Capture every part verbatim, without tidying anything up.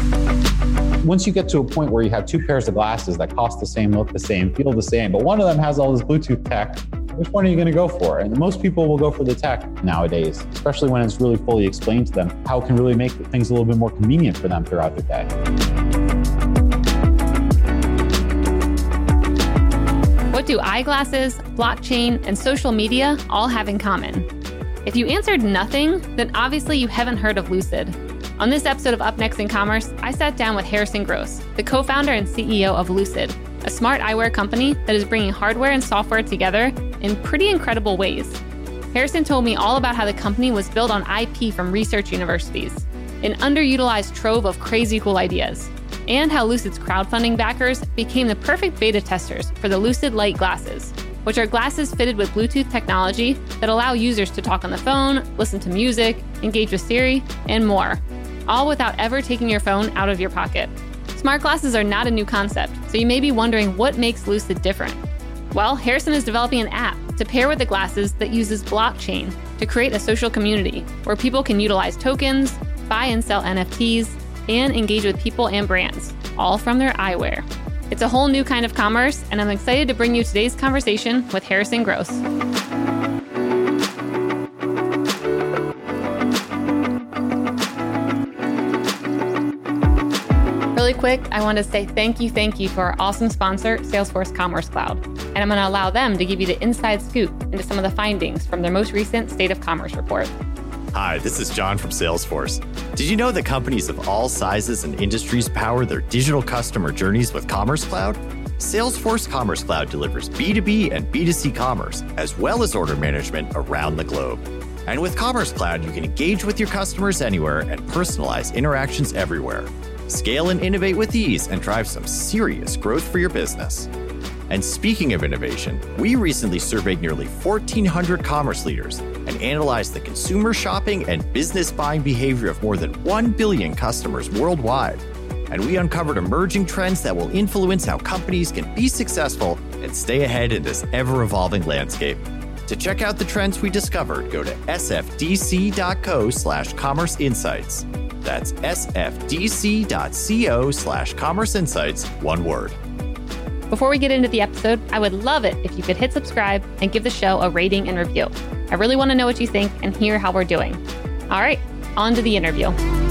Once you get to a point where you have two pairs of glasses that cost the same, look the same, feel the same, but one of them has all this Bluetooth tech, which one are you going to go for? And most people will go for the tech nowadays, especially when it's really fully explained to them how it can really make things a little bit more convenient for them throughout their day. What do eyeglasses, blockchain, and social media all have in common? If you answered nothing, then obviously you haven't heard of Lucid. On this episode of Up Next in Commerce, I sat down with Harrison Gross, the co-founder and C E O of Lucid, a smart eyewear company that is bringing hardware and software together in pretty incredible ways. Harrison told me all about how the company was built on I P from research universities, an underutilized trove of crazy cool ideas, and how Lucid's crowdfunding backers became the perfect beta testers for the Lucid Light glasses, which are glasses fitted with Bluetooth technology that allow users to talk on the phone, listen to music, engage with Siri, and more, all without ever taking your phone out of your pocket. Smart glasses are not a new concept, so you may be wondering what makes Lucid different. Well, Harrison is developing an app to pair with the glasses that uses blockchain to create a social community where people can utilize tokens, buy and sell N F Ts, and engage with people and brands, all from their eyewear. It's a whole new kind of commerce, and I'm excited to bring you today's conversation with Harrison Gross. Really quick, I want to say thank you, thank you to our awesome sponsor, Salesforce Commerce Cloud. And I'm going to allow them to give you the inside scoop into some of the findings from their most recent State of Commerce report. Hi, this is John from Salesforce. Did you know that companies of all sizes and industries power their digital customer journeys with Commerce Cloud? Salesforce Commerce Cloud delivers B two B and B two C commerce, as well as order management around the globe. And with Commerce Cloud, you can engage with your customers anywhere and personalize interactions everywhere. Scale and innovate with ease and drive some serious growth for your business. And speaking of innovation, we recently surveyed nearly fourteen hundred commerce leaders and analyzed the consumer shopping and business buying behavior of more than one billion customers worldwide. And we uncovered emerging trends that will influence how companies can be successful and stay ahead in this ever-evolving landscape. To check out the trends we discovered, go to sfdc.co slash commerce insights. That's sfdc.co slash commerce insights, one word. Before we get into the episode, I would love it if you could hit subscribe and give the show a rating and review. I really want to know what you think and hear how we're doing. All right, on to the interview.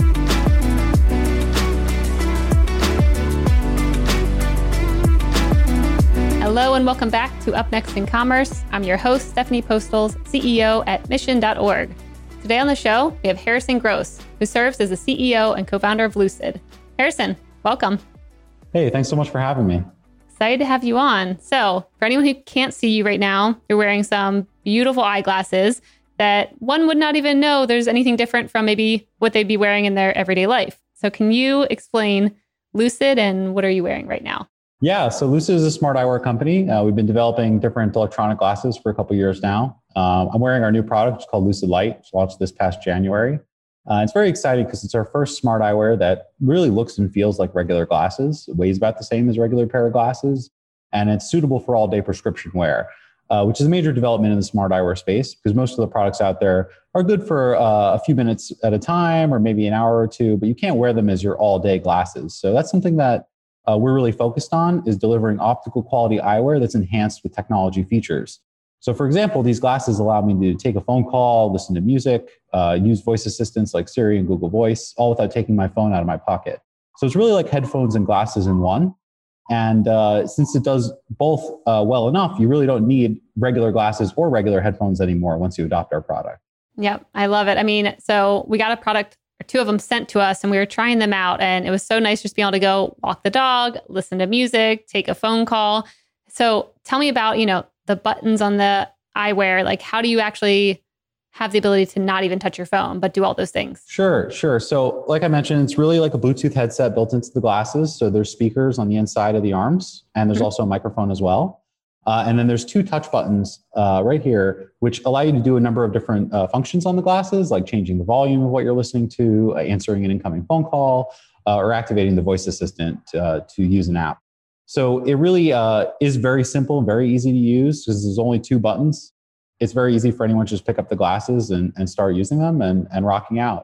Hello and welcome back to Up Next in Commerce. I'm your host, Stephanie Postles, C E O at mission dot org. Today on the show, we have Harrison Gross, who serves as the C E O and co-founder of Lucid. Harrison, welcome. Hey, thanks so much for having me. Excited to have you on. So for anyone who can't see you right now, you're wearing some beautiful eyeglasses that one would not even know there's anything different from maybe what they'd be wearing in their everyday life. So can you explain Lucid and what are you wearing right now? Yeah, so Lucid is a smart eyewear company. Uh, we've been developing different electronic glasses for a couple of years now. Um, I'm wearing our new product, it's called Lucid Light, which launched this past January. Uh, it's very exciting because it's our first smart eyewear that really looks and feels like regular glasses. It weighs about the same as a regular pair of glasses, and it's suitable for all-day prescription wear, uh, which is a major development in the smart eyewear space because most of the products out there are good for uh, a few minutes at a time or maybe an hour or two, but you can't wear them as your all-day glasses. So that's something that uh, we're really focused on, is delivering optical quality eyewear that's enhanced with technology features. So for example, these glasses allow me to take a phone call, listen to music, uh, use voice assistants like Siri and Google Voice, all without taking my phone out of my pocket. So it's really like headphones and glasses in one. And uh, since it does both uh, well enough, you really don't need regular glasses or regular headphones anymore once you adopt our product. Yep, I love it. I mean, so we got a product, or two of them sent to us, and we were trying them out. And it was so nice just being able to go walk the dog, listen to music, take a phone call. So tell me about, you know, the buttons on the eyewear. Like, how do you actually have the ability to not even touch your phone, but do all those things? Sure, sure. So like I mentioned, it's really like a Bluetooth headset built into the glasses. So there's speakers on the inside of the arms, and there's mm-hmm. also a microphone as well. Uh, and then there's two touch buttons uh, right here, which allow you to do a number of different uh, functions on the glasses, like changing the volume of what you're listening to, uh, answering an incoming phone call, uh, or activating the voice assistant uh, to use an app. So it really uh, is very simple, very easy to use because there's only two buttons. It's very easy for anyone to just pick up the glasses and, and start using them and, and rocking out.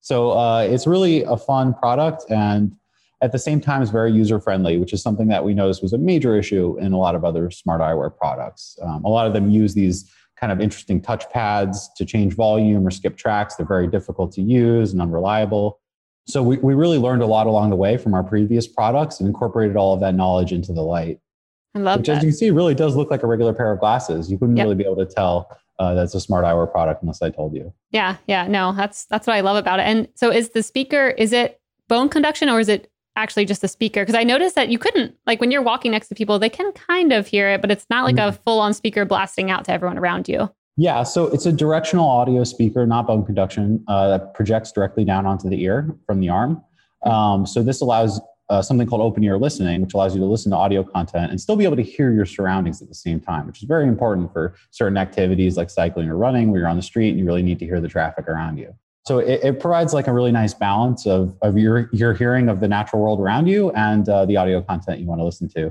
So uh, it's really a fun product, and at the same time, it's very user-friendly, which is something that we noticed was a major issue in a lot of other smart eyewear products. Um, a lot of them use these kind of interesting touch pads to change volume or skip tracks. They're very difficult to use and unreliable. So we, we really learned a lot along the way from our previous products and incorporated all of that knowledge into the Light. I love which, that. as you can see, really does look like a regular pair of glasses. You wouldn't yep. really be able to tell uh, that's a smart eyewear product unless I told you. Yeah, yeah, no, that's that's what I love about it. And so is the speaker, is it bone conduction or is it actually just a speaker? Because I noticed that you couldn't, like when you're walking next to people, they can kind of hear it, but it's not like mm-hmm. a full-on speaker blasting out to everyone around you. Yeah, so it's a directional audio speaker, not bone conduction, uh, that projects directly down onto the ear from the arm. Um, so this allows uh, something called open ear listening, which allows you to listen to audio content and still be able to hear your surroundings at the same time, which is very important for certain activities like cycling or running, where you're on the street and you really need to hear the traffic around you. So it, it provides like a really nice balance of, of your, your hearing of the natural world around you and uh, the audio content you want to listen to.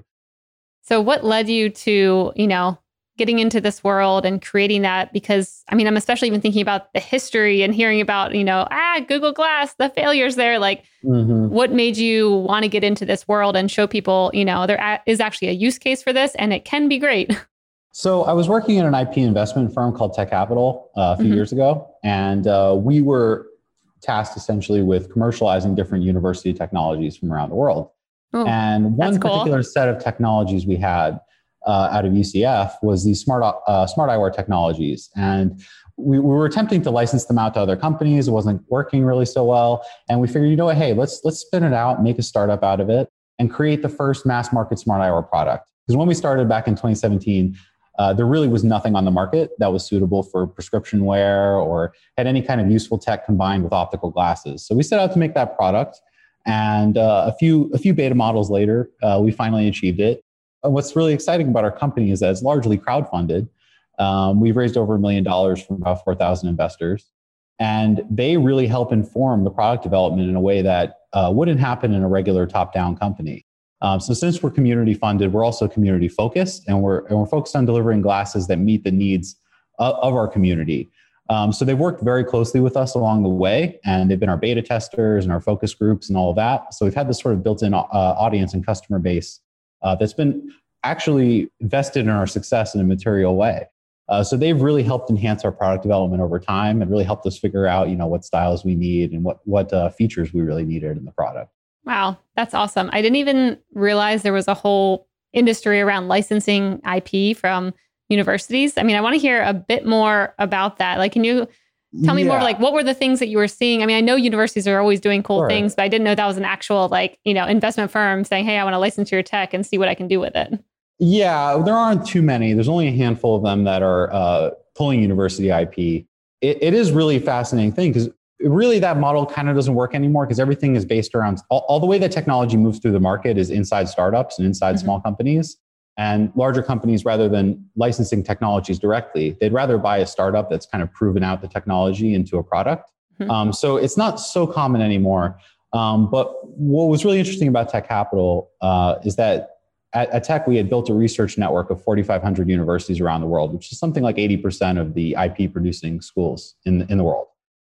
So what led you to, you know, getting into this world and creating that? Because, I mean, I'm especially even thinking about the history and hearing about, you know, ah, Google Glass, the failures there. Like, mm-hmm. what made you want to get into this world and show people, you know, there is actually a use case for this and it can be great? So I was working in an I P investment firm called Tech Capital uh, a few mm-hmm. years ago, and uh, we were tasked essentially with commercializing different university technologies from around the world. Ooh, and one particular cool. set of technologies we had uh, out of U C F was these smart uh, smart eyewear technologies. And we, we were attempting to license them out to other companies. It wasn't working really so well. And we figured, you know what, hey, let's let's spin it out, make a startup out of it, and create the first mass market smart eyewear product. Because when we started back in twenty seventeen, Uh, there really was nothing on the market that was suitable for prescription wear or had any kind of useful tech combined with optical glasses. So we set out to make that product, and uh, a few a few beta models later, uh, we finally achieved it. And what's really exciting about our company is that it's largely crowdfunded. Um, we've raised over a million dollars from about four thousand investors, and they really help inform the product development in a way that uh, wouldn't happen in a regular top-down company. Um, so since we're community funded, we're also community focused, and we're and we're focused on delivering glasses that meet the needs of, of our community. Um, so they've worked very closely with us along the way, and they've been our beta testers and our focus groups and all of that. So we've had this sort of built-in uh, audience and customer base uh, that's been actually vested in our success in a material way. Uh, so they've really helped enhance our product development over time and really helped us figure out, you know, what styles we need and what what uh, features we really needed in the product. Wow, that's awesome. I didn't even realize there was a whole industry around licensing I P from universities. I mean, I want to hear a bit more about that. Like, can you tell me yeah. more, like, what were the things that you were seeing? I mean, I know universities are always doing cool sure. things, but I didn't know that was an actual, like, you know, investment firm saying, hey, I want to license your tech and see what I can do with it. Yeah, there aren't too many. There's only a handful of them that are uh, pulling university I P. It, it is really a fascinating thing because really, that model kind of doesn't work anymore because everything is based around all, all the way that technology moves through the market is inside startups and inside mm-hmm. small companies. And larger companies, rather than licensing technologies directly, they'd rather buy a startup that's kind of proven out the technology into a product. Mm-hmm. Um, so it's not so common anymore. Um, but what was really interesting about Tech Capital uh, is that at, at Tech, we had built a research network of forty-five hundred universities around the world, which is something like eighty percent of the I P producing schools in, in the world.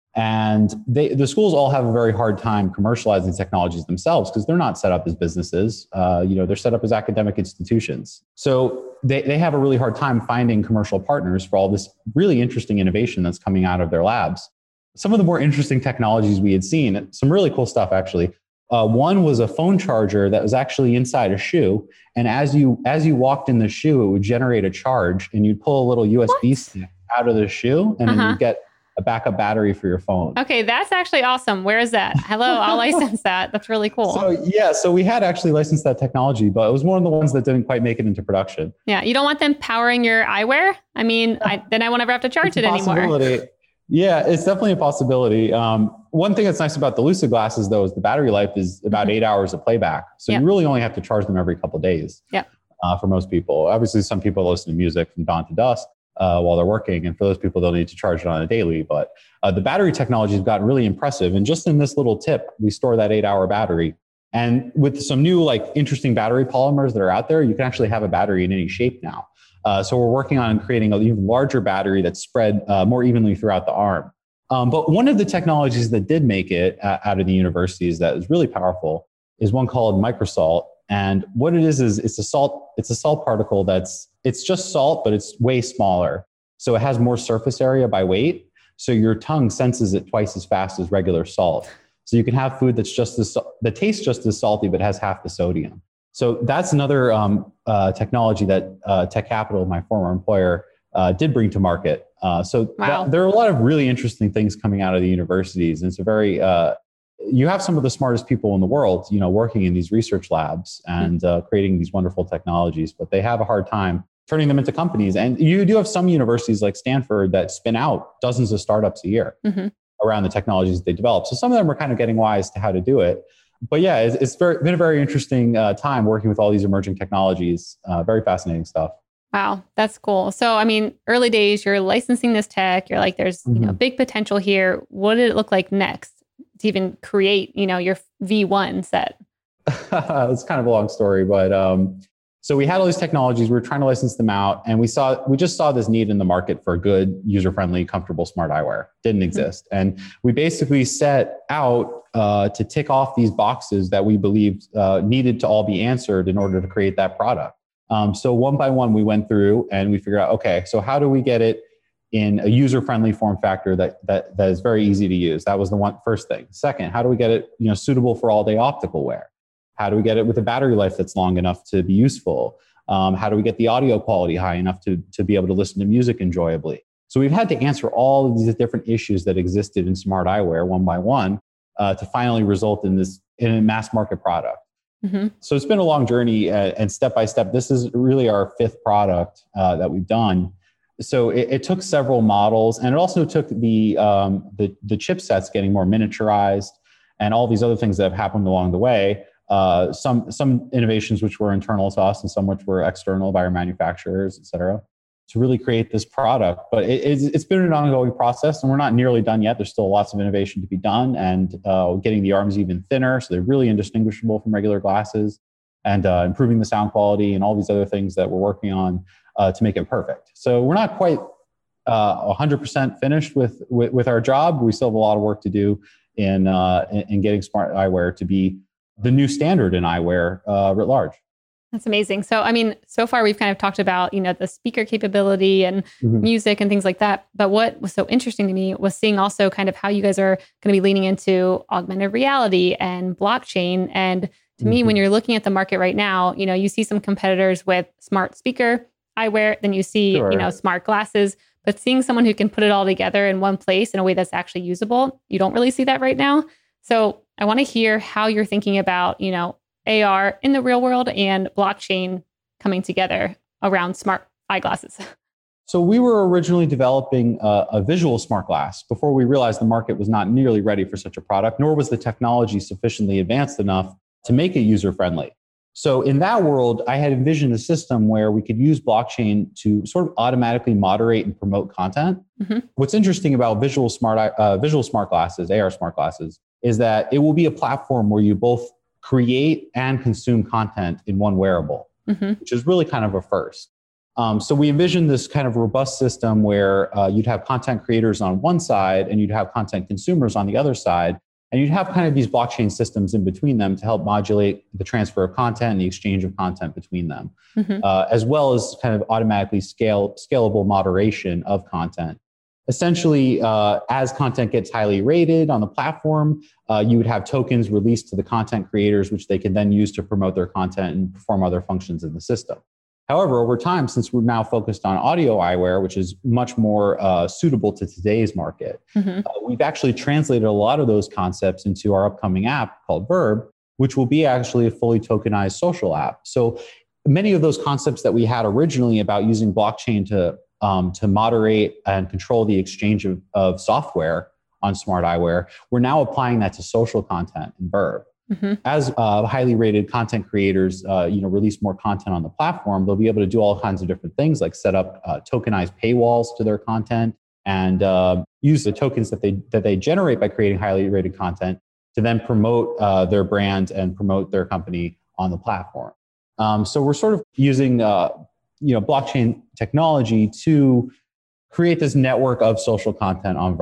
And they, the schools all have a very hard time commercializing technologies themselves because they're not set up as businesses. Uh, you know, they're set up as academic institutions. So they, they have a really hard time finding commercial partners for all this really interesting innovation that's coming out of their labs. Some of the more interesting technologies we had seen, some really cool stuff actually. Uh, one was a phone charger that was actually inside a shoe. And as you as you walked in the shoe, it would generate a charge and you'd pull a little U S B what? stick out of the shoe and uh-huh. then you'd get a backup battery for your phone. Okay, that's actually awesome. Where is that? Hello, I'll license that. That's really cool. So yeah, so we had actually licensed that technology, but it was one of the ones that didn't quite make it into production. Yeah, you don't want them powering your eyewear? I mean, I, then I won't ever have to charge it anymore. Yeah, it's definitely a possibility. Um, one thing that's nice about the Lucid glasses, though, is the battery life is about mm-hmm. eight hours of playback. So yep. you really only have to charge them every couple of days. Yeah. Uh, for most people, obviously, some people listen to music from dawn to dusk. Uh, while they're working. And for those people, they'll need to charge it on a daily. But uh, the battery technology has gotten really impressive. And just in this little tip, we store that eight hour battery. And with some new, like, interesting battery polymers that are out there, you can actually have a battery in any shape now. Uh, so we're working on creating an even larger battery that's spread uh, more evenly throughout the arm. Um, but one of the technologies that did make it uh, out of the universities that is really powerful is one called microsalt. And what it is is it's a salt. It's a salt particle that's it's just salt, but it's way smaller. So it has more surface area by weight. So your tongue senses it twice as fast as regular salt. So you can have food that's just as that tastes just as salty, but has half the sodium. So that's another um, uh, technology that uh, Tech Capital, my former employer, uh, did bring to market. Uh, so wow. th- there are a lot of really interesting things coming out of the universities. And it's a very, uh, you have some of the smartest people in the world, you know, working in these research labs and uh, creating these wonderful technologies, but they have a hard time turning them into companies. And you do have some universities like Stanford that spin out dozens of startups a year mm-hmm. around the technologies they develop. So some of them are kind of getting wise to how to do it. But yeah, it's, it's very, been a very interesting uh, time working with all these emerging technologies. Uh, very fascinating stuff. Wow, that's cool. So, I mean, early days, you're licensing this tech. You're like, there's mm-hmm. you know, big potential here. What did it look like next to even create, you know, your V one set? It's kind of a long story, but um, so we had all these technologies. We were trying to license them out, and we saw we just saw this need in the market for good, user-friendly, comfortable smart eyewear. Didn't exist, mm-hmm. and we basically set out uh, to tick off these boxes that we believed uh, needed to all be answered in order to create that product. Um, so one by one, we went through and we figured out, okay, so how do we get it in a user-friendly form factor that that that is very easy to use? That was the one first thing. Second, how do we get it, you know, suitable for all-day optical wear? How do we get it with a battery life that's long enough to be useful? Um, how do we get the audio quality high enough to, to be able to listen to music enjoyably? So we've had to answer all of these different issues that existed in smart eyewear one by one uh, to finally result in this in a mass market product. Mm-hmm. So it's been a long journey, uh, and step by step, this is really our fifth product uh, that we've done. So it, it took several models, and it also took the, um, the the chipsets getting more miniaturized, and all these other things that have happened along the way. Uh, some some innovations which were internal to us, and some which were external by our manufacturers, et cetera, to really create this product. But it, it's, it's been an ongoing process, and we're not nearly done yet. There's still lots of innovation to be done, and uh, getting the arms even thinner, so they're really indistinguishable from regular glasses, and uh, improving the sound quality, and all these other things that we're working on uh, to make it perfect. So we're not quite uh, one hundred percent finished with, with with our job. We still have a lot of work to do in uh, in, in getting smart eyewear to be the new standard in eyewear uh, writ large. That's amazing. So, I mean, so far we've kind of talked about, you know, the speaker capability and mm-hmm. music and things like that. But what was so interesting to me was seeing also kind of how you guys are going to be leaning into augmented reality and blockchain. And to mm-hmm. me, when you're looking at the market right now, you know, you see some competitors with smart speaker eyewear, then you see, sure. you know, smart glasses, but seeing someone who can put it all together in one place in a way that's actually usable, you don't really see that right now. So I want to hear how you're thinking about, you know, A R in the real world and blockchain coming together around smart eyeglasses. So we were originally developing a, a visual smart glass before we realized the market was not nearly ready for such a product, nor was the technology sufficiently advanced enough to make it user-friendly. So in that world, I had envisioned a system where we could use blockchain to sort of automatically moderate and promote content. Mm-hmm. What's interesting about visual smart uh, visual smart glasses, A R smart glasses, is that it will be a platform where you both create and consume content in one wearable, mm-hmm. which is really kind of a first. Um, so we envisioned this kind of robust system where uh, you'd have content creators on one side and you'd have content consumers on the other side. And you'd have kind of these blockchain systems in between them to help modulate the transfer of content and the exchange of content between them, mm-hmm. uh, as well as kind of automatically scale, scalable moderation of content. Essentially, uh, as content gets highly rated on the platform, uh, you would have tokens released to the content creators, which they can then use to promote their content and perform other functions in the system. However, over time, since we're now focused on audio eyewear, which is much more uh, suitable to today's market, mm-hmm. uh, we've actually translated a lot of those concepts into our upcoming app called Verb, which will be actually a fully tokenized social app. So many of those concepts that we had originally about using blockchain to Um, to moderate and control the exchange of, of software on smart eyewear, we're now applying that to social content in Verb. Mm-hmm. As uh, highly rated content creators, uh, you know, release more content on the platform, they'll be able to do all kinds of different things, like set up uh, tokenized paywalls to their content and uh, use the tokens that they that they generate by creating highly rated content to then promote uh, their brand and promote their company on the platform. Um, so we're sort of using uh, you know, blockchain technology to create this network of social content on Verb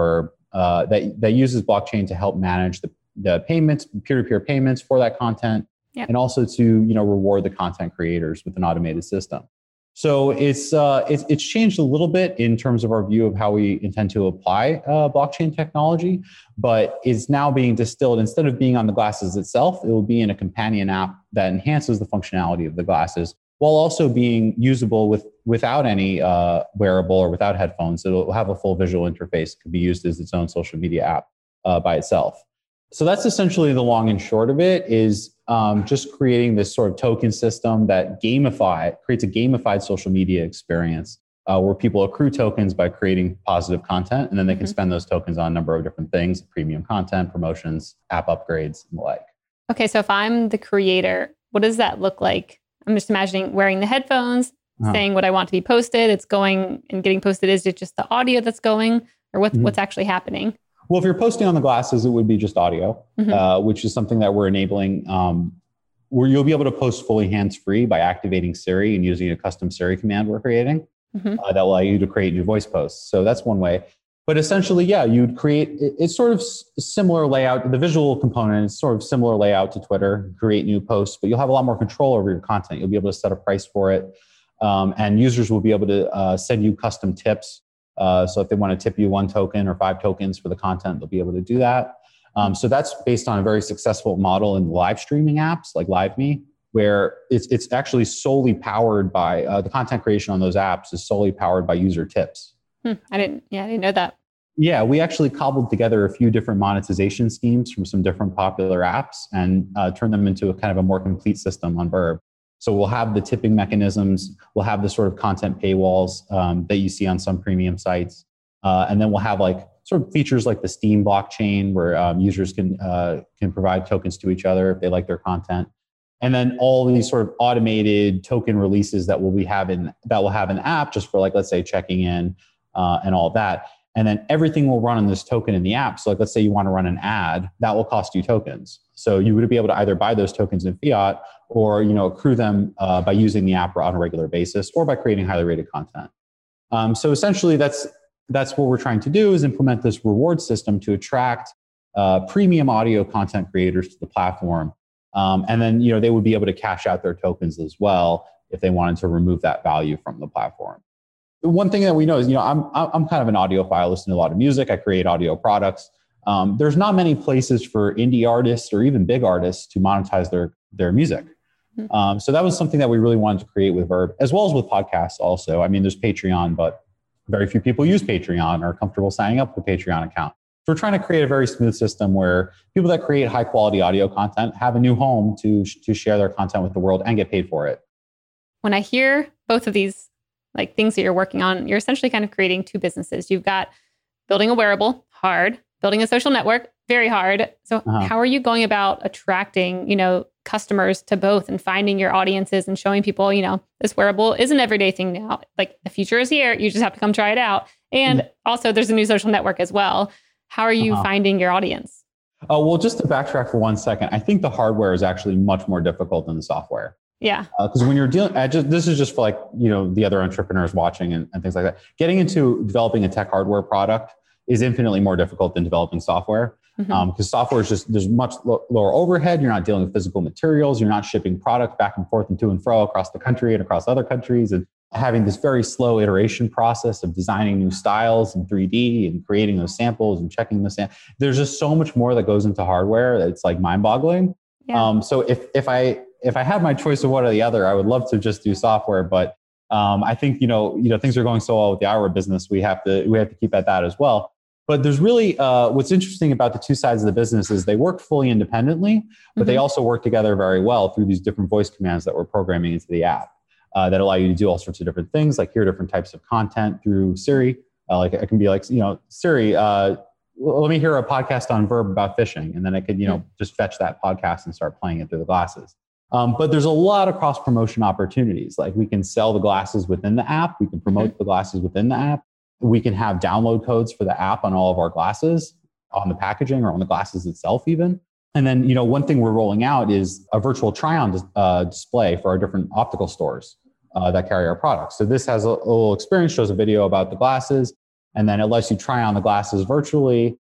uh, that, that uses blockchain to help manage the, the payments, peer-to-peer payments for that content, yep. and also to, you know, reward the content creators with an automated system. So it's, uh, it's, it's changed a little bit in terms of our view of how we intend to apply uh, blockchain technology, but it's now being distilled. Instead of being on the glasses itself, it will be in a companion app that enhances the functionality of the glasses, while also being usable with without any uh, wearable or without headphones. It'll have a full visual interface, could be used as its own social media app uh, by itself. So that's essentially the long and short of it, is um, just creating this sort of token system that gamify, creates a gamified social media experience uh, where people accrue tokens by creating positive content, and then they can mm-hmm. spend those tokens on a number of different things, premium content, promotions, app upgrades, and the like. Okay, so if I'm the creator, what does that look like? I'm just imagining wearing the headphones, uh-huh. saying what I want to be posted. It's going and getting posted. Is it just the audio that's going, or what, mm-hmm. what's actually happening? Well, if you're posting on the glasses, it would be just audio, mm-hmm. uh, which is something that we're enabling, um, where you'll be able to post fully hands-free by activating Siri and using a custom Siri command we're creating mm-hmm. uh, that will allow you to create new voice posts. So that's one way. But essentially, yeah, you'd create, it, it's sort of s- similar layout. The visual component is sort of similar layout to Twitter, create new posts, but you'll have a lot more control over your content. You'll be able to set a price for it. Um, and users will be able to uh, send you custom tips. Uh, so if they want to tip you one token or five tokens for the content, they'll be able to do that. Um, so that's based on a very successful model in live streaming apps like LiveMe, where it's it's actually solely powered by, uh, the content creation on those apps is solely powered by user tips. Hmm, I didn't, yeah, I didn't know that. Yeah, we actually cobbled together a few different monetization schemes from some different popular apps and uh, turned them into a kind of a more complete system on Verb. So we'll have the tipping mechanisms, we'll have the sort of content paywalls um, that you see on some premium sites. Uh, and then we'll have like sort of features like the Steam blockchain where um, users can uh, can provide tokens to each other if they like their content. And then all these sort of automated token releases that we'll be having, that will have an app just for like, let's say checking in uh, and all that. And then everything will run on this token in the app. So like, let's say you want to run an ad, that will cost you tokens. So you would be able to either buy those tokens in fiat or, you know, accrue them uh, by using the app on a regular basis or by creating highly rated content. Um, so essentially that's, that's what we're trying to do, is implement this reward system to attract uh, premium audio content creators to the platform. Um, and then, you know, they would be able to cash out their tokens as well if they wanted to remove that value from the platform. The one thing that we know is, you know, I'm I'm kind of an audiophile. I listen to a lot of music. I create audio products. Um, there's not many places for indie artists or even big artists to monetize their their music. Mm-hmm. Um, so that was something that we really wanted to create with Verb, as well as with podcasts also. I mean, there's Patreon, but very few people use Patreon or are comfortable signing up for a Patreon account. So we're trying to create a very smooth system where people that create high quality audio content have a new home to to share their content with the world and get paid for it. When I hear both of these like things that you're working on, you're essentially kind of creating two businesses. You've got building a wearable, hard, building a social network, very hard. So uh-huh. how are you going about attracting, you know, customers to both and finding your audiences and showing people, you know, this wearable is an everyday thing now. Like the future is here. You just have to come try it out. And yeah. also there's a new social network as well. How are you uh-huh. finding your audience? Oh, well, just to backtrack for one second, I think the hardware is actually much more difficult than the software. Yeah. Because uh, when you're dealing, I just, this is just for like, you know, the other entrepreneurs watching and, and things like that. Getting into developing a tech hardware product is infinitely more difficult than developing software. Because mm-hmm. um, software is just, there's much lo- lower overhead. You're not dealing with physical materials. You're not shipping product back and forth and to and fro across the country and across other countries. And having this very slow iteration process of designing new styles in three D and creating those samples and checking the sam- There's just so much more that goes into hardware that it's like mind boggling. Yeah. Um, so if, if I, if I had my choice of one or the other, I would love to just do software. But um, I think, you know, you know, things are going so well with the eyewear business. We have to, we have to keep at that as well. But there's really, uh, what's interesting about the two sides of the business is they work fully independently, but mm-hmm. they also work together very well through these different voice commands that we're programming into the app uh, that allow you to do all sorts of different things, like hear different types of content through Siri. Uh, like it can be like, you know, Siri, uh, let me hear a podcast on Verb about fishing. And then I could, you know, just fetch that podcast and start playing it through the glasses. Um, but there's a lot of cross-promotion opportunities. Like we can sell the glasses within the app. We can promote mm-hmm. the glasses within the app. We can have download codes for the app on all of our glasses, on the packaging or on the glasses itself even. And then, you know, one thing we're rolling out is a virtual try-on uh, display for our different optical stores uh, that carry our products. So this has a, a little experience, shows a video about the glasses, and then it lets you try on the glasses virtually.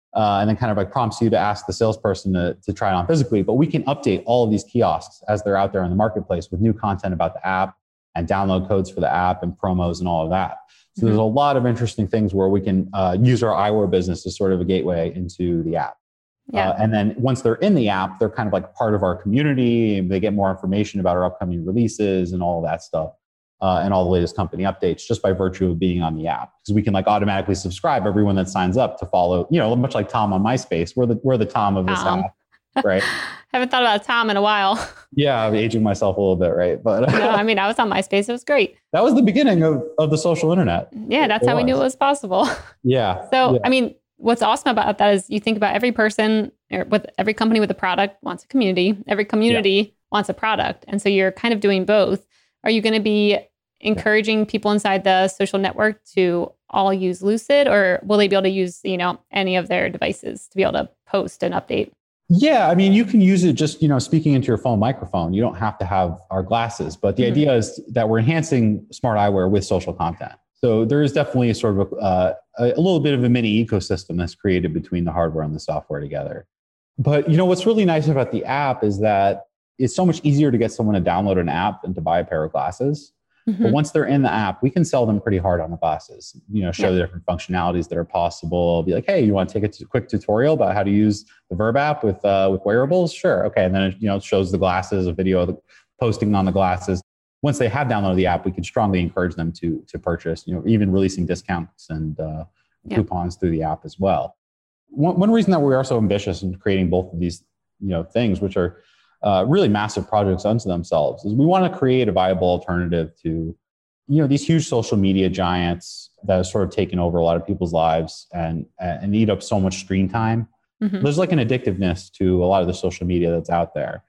uh, and then kind of like prompts you to ask the salesperson to, to try it on physically. But we can update all of these kiosks as they're out there in the marketplace with new content about the app and download codes for the app and promos and all of that. So mm-hmm. there's a lot of interesting things where we can uh, use our eyewear business as sort of a gateway into the app. Yeah. Uh, and then once they're in the app, they're kind of like part of our community. They get more information about our upcoming releases and all of that stuff, uh, and all the latest company updates just by virtue of being on the app. Because we can like automatically subscribe everyone that signs up to follow, you know, much like Tom on MySpace. We're the, we're the Tom of this Tom. app, right? Haven't thought about Tom in a while. Yeah, I'm aging myself a little bit, right? But no, I mean, I was on MySpace. It was great. That was the beginning of, of the social internet. Yeah, that's it how was. we knew it was possible. Yeah. So, yeah. I mean, what's awesome about that is you think about every person or with every company with a product wants a community. Every community yeah. wants a product. And so you're kind of doing both. Are you going to be encouraging people inside the social network to all use Lucid, or will they be able to use, you know, any of their devices to be able to post and update? Yeah, I mean, you can use it just, you know, speaking into your phone microphone. You don't have to have our glasses, but the mm-hmm. idea is that we're enhancing smart eyewear with social content. So there is definitely a sort of a, uh, a little bit of a mini ecosystem that's created between the hardware and the software together. But, you know, what's really nice about the app is that it's so much easier to get someone to download an app than to buy a pair of glasses. Mm-hmm. But once they're in the app, we can sell them pretty hard on the glasses, you know, show yeah. the different functionalities that are possible. Be like, hey, you want to take a t- quick tutorial about how to use the Verb app with uh, with wearables? Sure. Okay. And then it, you know, it shows the glasses, a video of the posting on the glasses. Once they have downloaded the app, we can strongly encourage them to to purchase, you know, even releasing discounts and uh, yeah. coupons through the app as well. One, one reason that we are so ambitious in creating both of these, you know, things, which are uh, really massive projects unto themselves, is we want to create a viable alternative to, you know, these huge social media giants that have sort of taken over a lot of people's lives and and eat up so much screen time. Mm-hmm. There's like an addictiveness to a lot of the social media that's out there.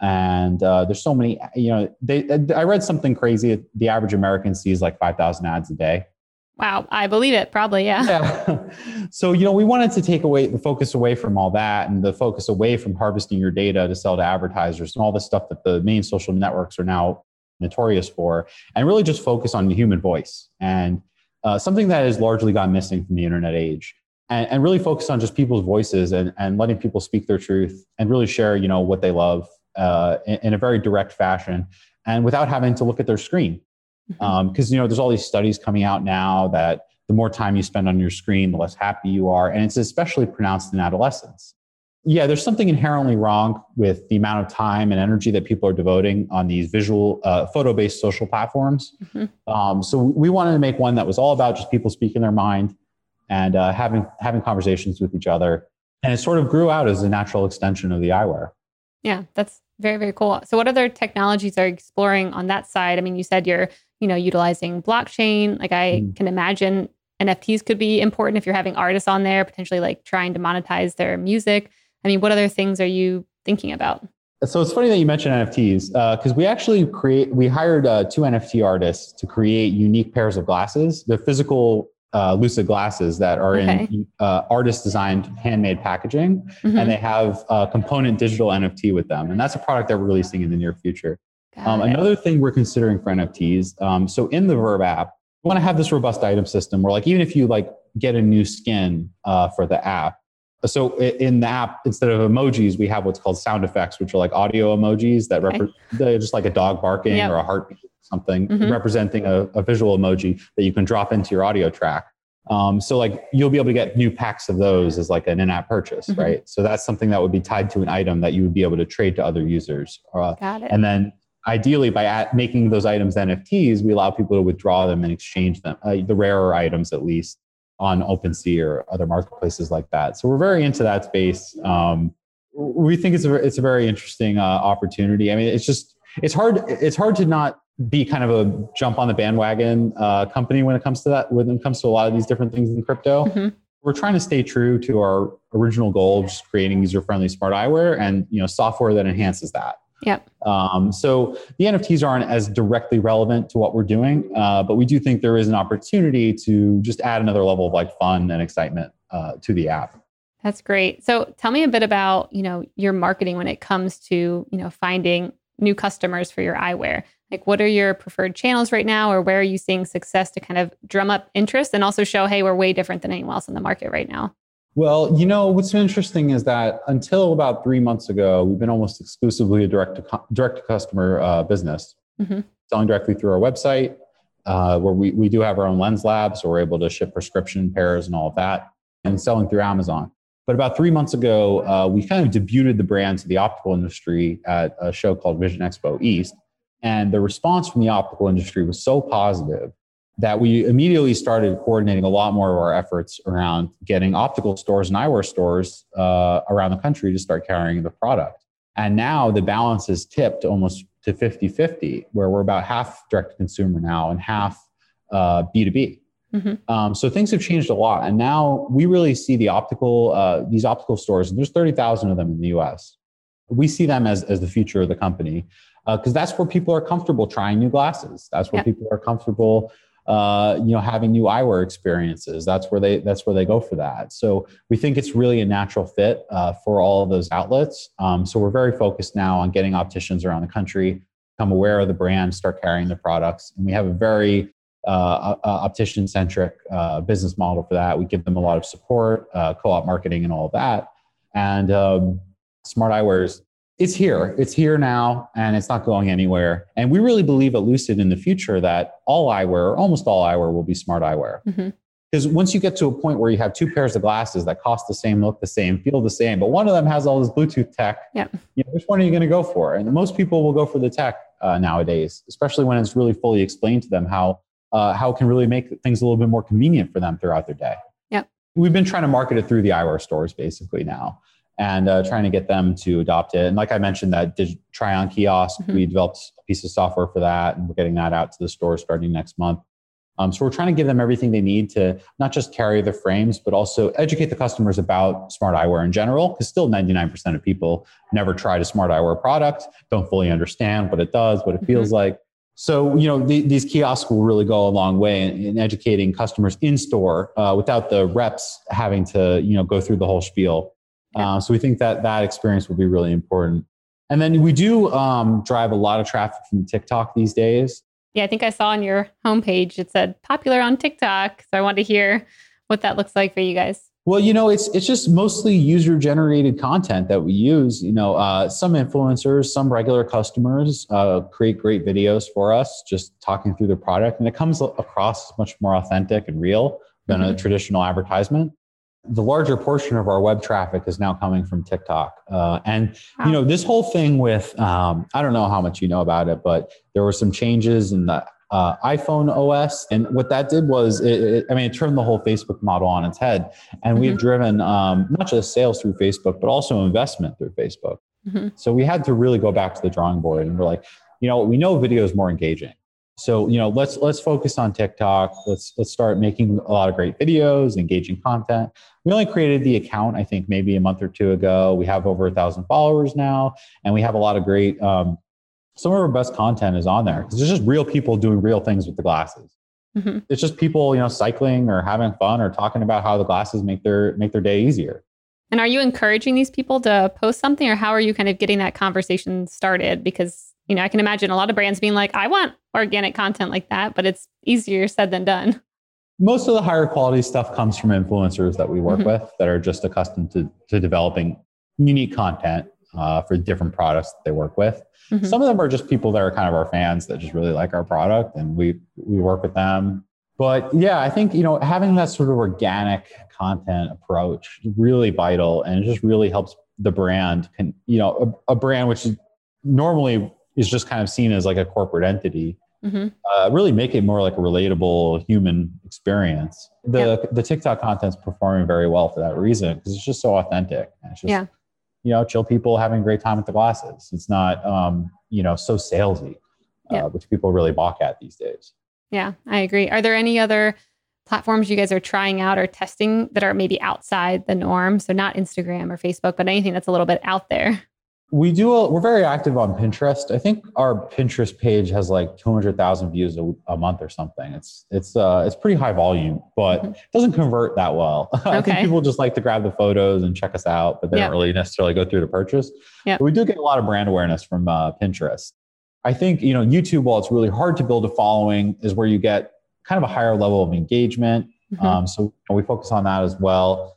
And uh, there's so many, you know, they, I read something crazy. The average American sees like five thousand ads a day. Wow. I believe it. Probably. Yeah. Yeah. So, you know, we wanted to take away the focus away from all that and the focus away from harvesting your data to sell to advertisers and all the stuff that the main social networks are now notorious for, and really just focus on the human voice and uh, something that has largely gone missing from the internet age. And, and really focus on just people's voices and, and letting people speak their truth and really share, you know, what they love. Uh, in, in a very direct fashion and without having to look at their screen. Because, mm-hmm. um, you know, there's all these studies coming out now that the more time you spend on your screen, the less happy you are. And it's especially pronounced in adolescence. Yeah, there's something inherently wrong with the amount of time and energy that people are devoting on these visual, uh, photo-based social platforms. Mm-hmm. Um, so we wanted to make one that was all about just people speaking their mind and uh, having having conversations with each other. And it sort of grew out as a natural extension of the eyewear. Yeah, that's very, very cool. So what other technologies are you exploring on that side? I mean, you said you're, you know, utilizing blockchain. Like I mm. can imagine N F Ts could be important if you're having artists on there, potentially like trying to monetize their music. I mean, what other things are you thinking about? So it's funny that you mentioned N F Ts because uh, we actually create, we hired uh, two N F T artists to create unique pairs of glasses. They're physical Uh, Lucid glasses that are okay. in uh, artist-designed handmade packaging, mm-hmm. and they have a component digital N F T with them. And that's a product that we're releasing in the near future. Um, another thing we're considering for N F Ts, um, so in the Verb app, we want to have this robust item system where like, even if you like get a new skin uh, for the app, so in the app, instead of emojis, we have what's called sound effects, which are like audio emojis that okay. represent just like a dog barking yep. or a heartbeat. Something mm-hmm. representing a, a visual emoji that you can drop into your audio track. Um, so like you'll be able to get new packs of those as like an in-app purchase, mm-hmm. right? So that's something that would be tied to an item that you would be able to trade to other users. Uh, Got it. And then ideally by at, making those items N F Ts, we allow people to withdraw them and exchange them, uh, the rarer items at least, on OpenSea or other marketplaces like that. So we're very into that space. Um, we think it's a, it's a very interesting uh, opportunity. I mean, it's just, it's hard, it's hard to not be kind of a jump on the bandwagon uh, company when it comes to that, when it comes to a lot of these different things in crypto. Mm-hmm. We're trying to stay true to our original goal of just creating user-friendly smart eyewear and, you know, software that enhances that. Yep. Um, so the N F Ts aren't as directly relevant to what we're doing, uh, but we do think there is an opportunity to just add another level of like fun and excitement uh, to the app. That's great. So tell me a bit about, you know, your marketing when it comes to, you know, finding new customers for your eyewear. Like, what are your preferred channels right now, or where are you seeing success to kind of drum up interest and also show, hey, we're way different than anyone else in the market right now? Well, you know, what's interesting is that until about three months ago, we've been almost exclusively a direct to direct to customer uh, business, mm-hmm. selling directly through our website, uh, where we, we do have our own lens lab, so we're able to ship prescription pairs and all of that, and selling through Amazon. But about three months ago, uh, we kind of debuted the brand to the optical industry at a show called Vision Expo East. And the response from the optical industry was so positive that we immediately started coordinating a lot more of our efforts around getting optical stores and eyewear stores uh, around the country to start carrying the product. And now the balance is tipped almost to fifty-fifty, where we're about half direct to consumer now and half uh, B two B. Mm-hmm. Um, so things have changed a lot. And now we really see the optical, uh, these optical stores, and there's thirty thousand of them in the U S. We see them as, as the future of the company because uh, that's where people are comfortable trying new glasses. That's where yeah. people are comfortable Uh, you know, having new eyewear experiences. That's where they, that's where they go for that. So we think it's really a natural fit uh, for all of those outlets. Um, so we're very focused now on getting opticians around the country, become aware of the brand, start carrying the products. And we have a very uh, uh, optician-centric uh, business model for that. We give them a lot of support, uh, co-op marketing and all of that. And um, Smart Eyewear's It's here. It's here now, and it's not going anywhere. And we really believe at Lucid in the future that all eyewear, or almost all eyewear, will be smart eyewear. Because mm-hmm. once you get to a point where you have two pairs of glasses that cost the same, look the same, feel the same, but one of them has all this Bluetooth tech, yeah. you know, which one are you going to go for? And most people will go for the tech uh, nowadays, especially when it's really fully explained to them how uh, how it can really make things a little bit more convenient for them throughout their day. Yep. We've been trying to market it through the eyewear stores basically now. And uh, trying to get them to adopt it. And like I mentioned, that dig- try-on kiosk, mm-hmm. we developed a piece of software for that, and we're getting that out to the store starting next month. Um, so we're trying to give them everything they need to not just carry the frames, but also educate the customers about smart eyewear in general, because still ninety-nine percent of people never tried a smart eyewear product, don't fully understand what it does, what it mm-hmm. feels like. So, you know, the, these kiosks will really go a long way in, in educating customers in store uh, without the reps having to, you know, go through the whole spiel. Yeah. Uh, so we think that that experience will be really important. And then we do um, drive a lot of traffic from TikTok these days. Yeah, I think I saw on your homepage, it said popular on TikTok. So I wanted to hear what that looks like for you guys. Well, you know, it's it's just mostly user-generated content that we use. You know, uh, some influencers, some regular customers uh, create great videos for us, just talking through the product. And it comes across much more authentic and real than mm-hmm. a traditional advertisement. The larger portion of our web traffic is now coming from TikTok. Uh, and, wow. you know, this whole thing with, um, I don't know how much you know about it, but there were some changes in the uh, iPhone O S. And what that did was, it, it, I mean, it turned the whole Facebook model on its head. And mm-hmm. we've driven um, not just sales through Facebook, but also investment through Facebook. Mm-hmm. So we had to really go back to the drawing board. And we're like, you know, we know video is more engaging. So, you know, let's let's focus on TikTok. Let's let's start making a lot of great videos, engaging content. We only created the account, I think, maybe a month or two ago. We have over a thousand followers now, and we have a lot of great. Um, some of our best content is on there because there's just real people doing real things with the glasses. Mm-hmm. It's just people, you know, cycling or having fun or talking about how the glasses make their make their day easier. And are you encouraging these people to post something, or how are you kind of getting that conversation started? Because, you know, I can imagine a lot of brands being like, I want organic content like that, but it's easier said than done. Most of the higher quality stuff comes from influencers that we work mm-hmm. with that are just accustomed to, to developing unique content uh, for different products that they work with. Mm-hmm. Some of them are just people that are kind of our fans that just really like our product, and we we work with them. But yeah, I think, you know, having that sort of organic content approach is really vital, and it just really helps the brand, can, you know, a, a brand which is normally is just kind of seen as like a corporate entity, mm-hmm. uh, really make it more like a relatable human experience. The yeah. the TikTok content's performing very well for that reason, because it's just so authentic. And it's just, yeah. you know, chill people having a great time with the glasses. It's not, um, you know, so salesy, uh, yeah. which people really balk at these days. Yeah, I agree. Are there any other platforms you guys are trying out or testing that are maybe outside the norm? So not Instagram or Facebook, but anything that's a little bit out there? We do. A, we're very active on Pinterest. I think our Pinterest page has like two hundred thousand views a, a month or something. It's it's uh, it's pretty high volume, but mm-hmm. it doesn't convert that well. Okay. I think people just like to grab the photos and check us out, but they yep. don't really necessarily go through to purchase. Yep. But we do get a lot of brand awareness from uh, Pinterest. I think, you know, YouTube, while it's really hard to build a following, is where you get kind of a higher level of engagement. Mm-hmm. Um, so we focus on that as well.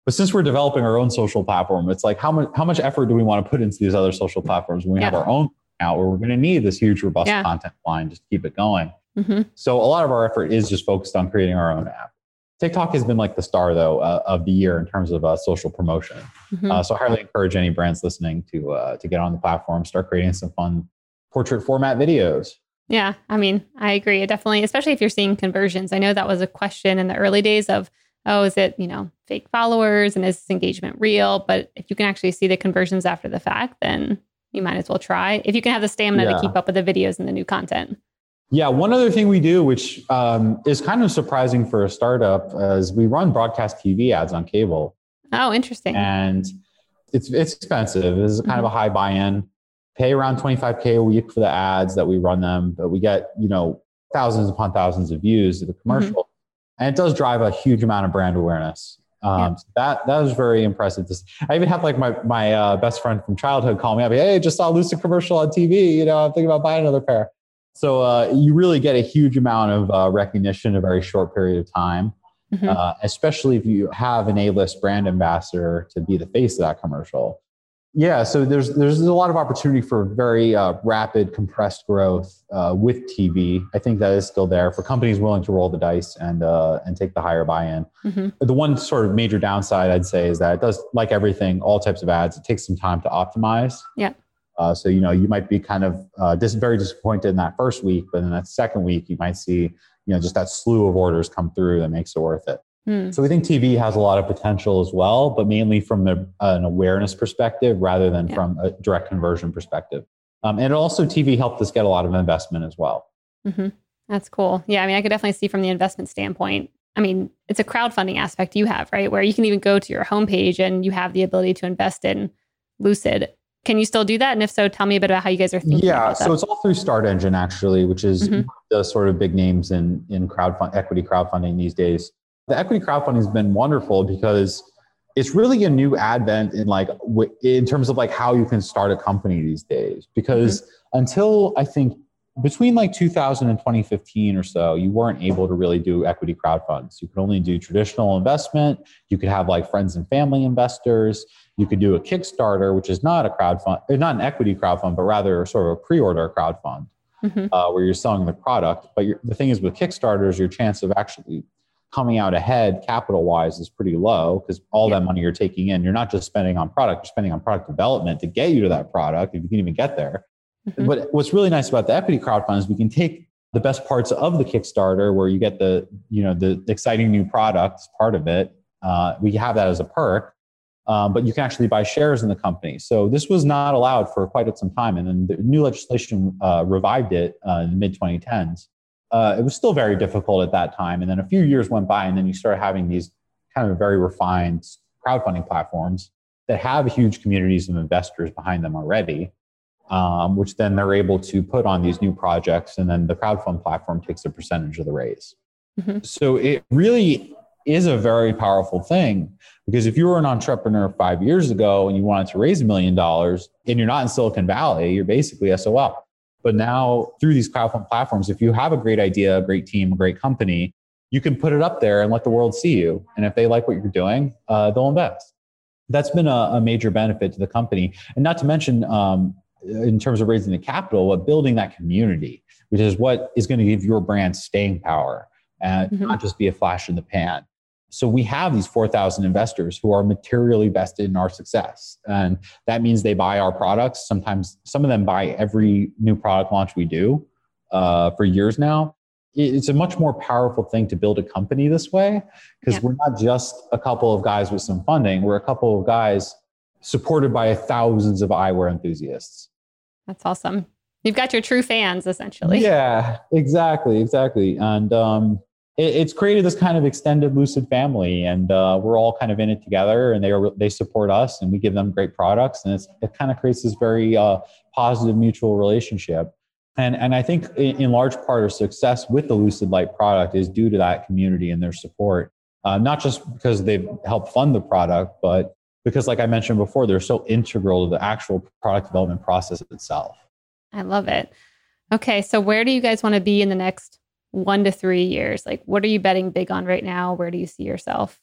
But since we're developing our own social platform, it's like, how much how much effort do we want to put into these other social platforms when we yeah. have our own out where we're going to need this huge, robust yeah. content line just to keep it going? Mm-hmm. So a lot of our effort is just focused on creating our own app. TikTok has been like the star, though, uh, of the year in terms of uh, social promotion. Mm-hmm. Uh, so I highly encourage any brands listening to uh, to get on the platform, start creating some fun portrait format videos. Yeah, I mean, I agree. It definitely, especially if you're seeing conversions. I know that was a question in the early days of, oh, is it, you know, fake followers and is this engagement real? But if you can actually see the conversions after the fact, then you might as well try. If you can have the stamina yeah. to keep up with the videos and the new content. Yeah, one other thing we do, which um, is kind of surprising for a startup, is we run broadcast T V ads on cable. Oh, interesting. And it's it's expensive. This is kind mm-hmm. of a high buy-in. Pay around twenty-five K a week for the ads that we run them, but we get, you know, thousands upon thousands of views of the commercial. Mm-hmm. And it does drive a huge amount of brand awareness. Um, yeah. so that that was very impressive. I even have like my my uh, best friend from childhood call me up. Hey, just saw a Lucid commercial on T V. You know, I'm thinking about buying another pair. So uh, you really get a huge amount of uh, recognition in a very short period of time, mm-hmm. uh, especially if you have an A-list brand ambassador to be the face of that commercial. Yeah, so there's there's a lot of opportunity for very uh, rapid, compressed growth uh, with T V. I think that is still there for companies willing to roll the dice and uh, and take the higher buy-in. Mm-hmm. The one sort of major downside I'd say is that it does, like everything, all types of ads, it takes some time to optimize. Yeah. Uh, so, you know, you might be kind of uh, dis- very disappointed in that first week, but in that second week, you might see, you know, just that slew of orders come through that makes it worth it. Mm. So we think T V has a lot of potential as well, but mainly from a, an awareness perspective rather than yeah. from a direct conversion perspective. Um, and also T V helped us get a lot of investment as well. Mm-hmm. That's cool. Yeah, I mean, I could definitely see from the investment standpoint. I mean, it's a crowdfunding aspect you have, right? Where you can even go to your homepage and you have the ability to invest in Lucid. Can you still do that? And if so, tell me a bit about how you guys are thinking yeah, about that. So it's all through Start Engine, actually, which is mm-hmm. the sort of big names in, in crowdfund, equity crowdfunding these days. The equity crowdfunding has been wonderful because it's really a new advent in like w- in terms of like how you can start a company these days. Because mm-hmm. until I think between like two thousand and twenty fifteen or so, you weren't able to really do equity crowdfunds. You could only do traditional investment. You could have like friends and family investors. You could do a Kickstarter, which is not a crowdfund, not an equity crowdfund, but rather sort of a pre-order crowdfund mm-hmm. uh, where you're selling the product. But you're, the thing is with Kickstarters, your chance of actually coming out ahead capital-wise is pretty low because all yeah. that money you're taking in, you're not just spending on product, you're spending on product development to get you to that product, if you can even get there. Mm-hmm. But what's really nice about the equity crowdfund is we can take the best parts of the Kickstarter where you get the, you know, the exciting new products part of it. Uh, we have that as a perk. Um, but you can actually buy shares in the company. So this was not allowed for quite some time. And then the new legislation uh, revived it uh, in the mid twenty tens. Uh, it was still very difficult at that time. And then a few years went by, and then you started having these kind of very refined crowdfunding platforms that have huge communities of investors behind them already, um, which then they're able to put on these new projects. And then the crowdfund platform takes a percentage of the raise. Mm-hmm. So it really is a very powerful thing, because if you were an entrepreneur five years ago and you wanted to raise a million dollars and you're not in Silicon Valley, you're basically S O L. But now through these crowdfund platforms, if you have a great idea, a great team, a great company, you can put it up there and let the world see you. And if they like what you're doing, uh, they'll invest. That's been a, a major benefit to the company. And not to mention, um, in terms of raising the capital, but building that community, which is what is going to give your brand staying power and mm-hmm. not just be a flash in the pan. So we have these four thousand investors who are materially vested in our success. And that means they buy our products. Sometimes some of them buy every new product launch we do uh, for years now. It's a much more powerful thing to build a company this way, because yeah. we're not just a couple of guys with some funding. We're a couple of guys supported by thousands of eyewear enthusiasts. That's awesome. You've got your true fans, essentially. Yeah, exactly, exactly. And um, it's created this kind of extended Lucid family, and uh, we're all kind of in it together, and they are, they support us, and we give them great products, and it's, it kind of creates this very uh, positive mutual relationship. And and I think in, in large part our success with the Lucid Light product is due to that community and their support, uh, not just because they've helped fund the product, but because, like I mentioned before, they're so integral to the actual product development process itself. I love it. Okay, so where do you guys want to be in the next one to three years? Like, what are you betting big on right now? Where do you see yourself?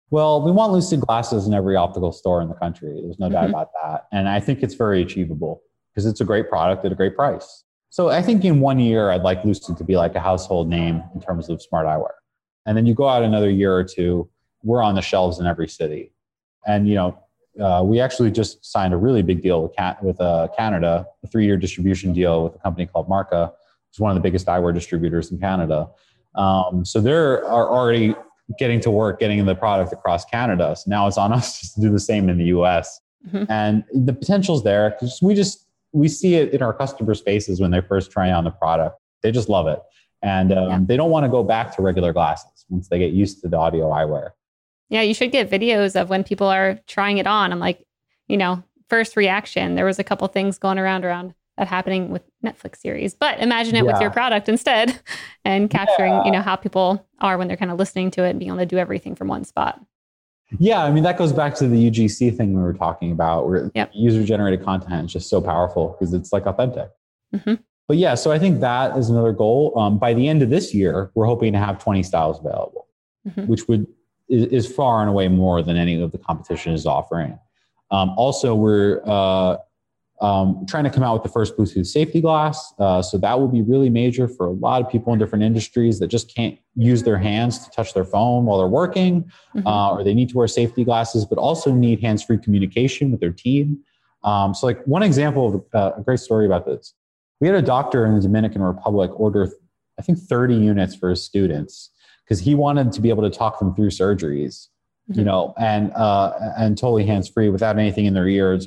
Well, we want Lucid glasses in every optical store in the country. There's no mm-hmm. doubt about that. And I think it's very achievable because it's a great product at a great price. So I think in one year, I'd like Lucid to be like a household name in terms of smart eyewear. And then you go out another year or two, we're on the shelves in every city. And, you know, uh, we actually just signed a really big deal with, Can- with uh, Canada, a three-year distribution deal with a company called Marca, which is one of the biggest eyewear distributors in Canada. Um, so they're are already getting to work, getting the product across Canada. So now it's on us just to do the same in the U S. Mm-hmm. And the potential's there because we just, we see it in our customers' faces when they first try on the product. They just love it. And um, yeah. they don't want to go back to regular glasses once they get used to the audio eyewear. Yeah, you should get videos of when people are trying it on. I'm like, you know, first reaction. There was a couple things going around around that happening with Netflix series, but imagine it yeah. with your product instead and capturing, yeah. you know, how people are when they're kind of listening to it and being able to do everything from one spot. Yeah, I mean, that goes back to the U G C thing we were talking about, where yep. user-generated content is just so powerful because it's like authentic. Mm-hmm. But yeah, so I think that is another goal. Um, by the end of this year, we're hoping to have twenty styles available, mm-hmm. which would is, is far and away more than any of the competition is offering. Um, also, we're uh, um, trying to come out with the first Bluetooth safety glass. Uh, so that will be really major for a lot of people in different industries that just can't use their hands to touch their phone while they're working, mm-hmm. uh, or they need to wear safety glasses, but also need hands-free communication with their team. Um, so like one example of uh, a great story about this, we had a doctor in the Dominican Republic order, I think, thirty units for his students because he wanted to be able to talk them through surgeries, mm-hmm. you know, and uh, and totally hands-free without anything in their ears.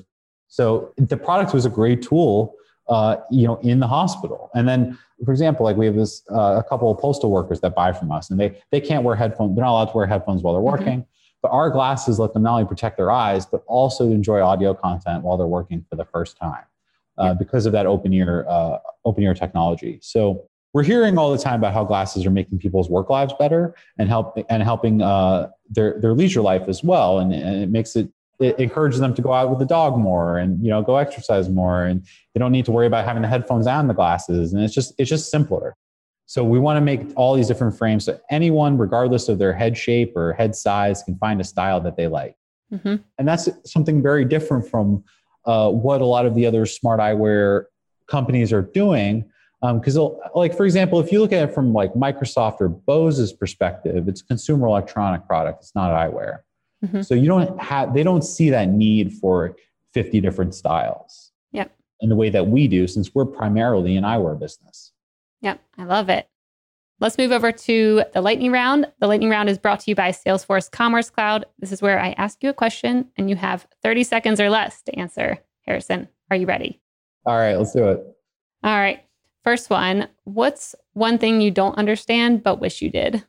So the product was a great tool, uh, you know, in the hospital. And then, for example, like we have this uh, a couple of postal workers that buy from us, and they they can't wear headphones. They're not allowed to wear headphones while they're working. Mm-hmm. But our glasses let them not only protect their eyes, but also enjoy audio content while they're working for the first time, uh, yeah. because of that open ear uh, open ear technology. So we're hearing all the time about how glasses are making people's work lives better and help and helping uh, their their leisure life as well, and, and it makes it. It encourages them to go out with the dog more and, you know, go exercise more. And they don't need to worry about having the headphones and the glasses. And it's just, it's just simpler. So we want to make all these different frames so anyone, regardless of their head shape or head size, can find a style that they like. Mm-hmm. And that's something very different from uh, what a lot of the other smart eyewear companies are doing. Because um, like, for example, if you look at it from like Microsoft or Bose's perspective, it's a consumer electronic product. It's not eyewear. Mm-hmm. So you don't have, they don't see that need for fifty different styles. Yep. In the way that we do, since we're primarily an eyewear business. Yep. I love it. Let's move over to the lightning round. The lightning round is brought to you by Salesforce Commerce Cloud. This is where I ask you a question and you have thirty seconds or less to answer. Harrison, are you ready? All right, let's do it. All right. First one, what's one thing you don't understand but wish you did?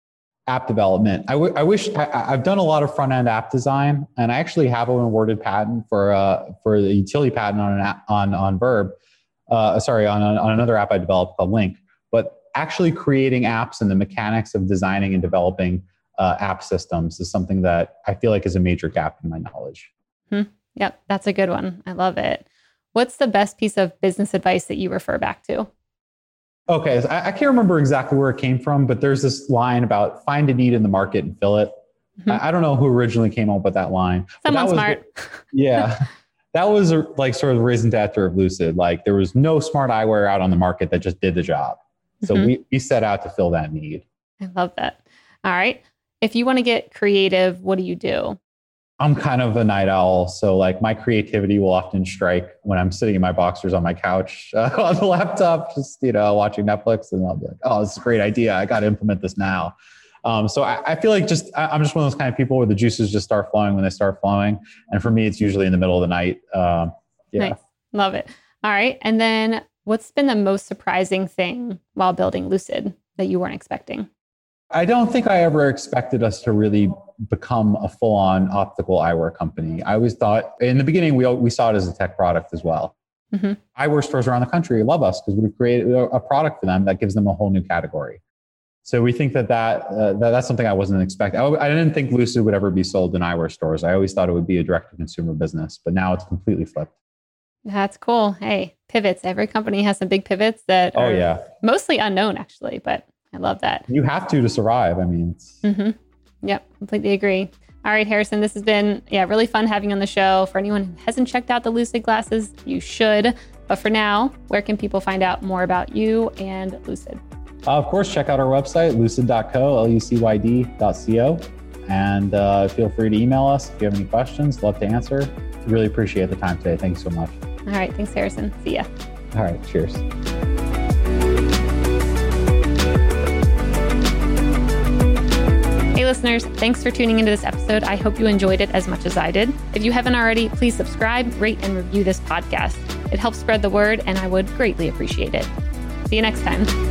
App development. I, w- I wish I, I've done a lot of front end app design, and I actually have an awarded patent for uh, for the utility patent on an app, on on Verb. Uh, sorry, on on another app I developed called Link. But actually creating apps and the mechanics of designing and developing uh, app systems is something that I feel like is a major gap in my knowledge. Hmm. Yep, that's a good one. I love it. What's the best piece of business advice that you refer back to? Okay, so I, I can't remember exactly where it came from, but there's this line about find a need in the market and fill it. Mm-hmm. I, I don't know who originally came up with that line. Someone that smart. Was, yeah, that was a, like sort of the raison d'etre of Lucid. Like there was no smart eyewear out on the market that just did the job. So mm-hmm. we, we set out to fill that need. I love that. All right. If you want to get creative, what do you do? I'm kind of a night owl. So like my creativity will often strike when I'm sitting in my boxers on my couch uh, on the laptop, just, you know, watching Netflix, and I'll be like, oh, this is a great idea. I got to implement this now. Um, so I, I feel like just, I, I'm just one of those kind of people where the juices just start flowing when they start flowing. And for me, it's usually in the middle of the night. Um, yeah. Nice. Love it. All right. And then what's been the most surprising thing while building Lucid that you weren't expecting? I don't think I ever expected us to really become a full-on optical eyewear company. I always thought, in the beginning, we we saw it as a tech product as well. Mm-hmm. Eyewear stores around the country love us because we've created a product for them that gives them a whole new category. So we think that, that, uh, that that's something I wasn't expecting. I, I didn't think Lucid would ever be sold in eyewear stores. I always thought it would be a direct-to-consumer business, but now it's completely flipped. That's cool. Hey, pivots. Every company has some big pivots that are oh, yeah. mostly unknown, actually, but I love that. You have to to survive. I mean, it's... Mm-hmm. Yep, completely agree. All right, Harrison, this has been yeah really fun having you on the show. For anyone who hasn't checked out the Lucid glasses, you should. But for now, where can people find out more about you and Lucid? Uh, of course, check out our website, lucid dot co, L U C Y D dot C O. And uh, feel free to email us if you have any questions. Love to answer. Really appreciate the time today. Thank you so much. All right. Thanks, Harrison. See ya. All right. Cheers. Hey, listeners. Thanks for tuning into this episode. I hope you enjoyed it as much as I did. If you haven't already, please subscribe, rate, and review this podcast. It helps spread the word, and I would greatly appreciate it. See you next time.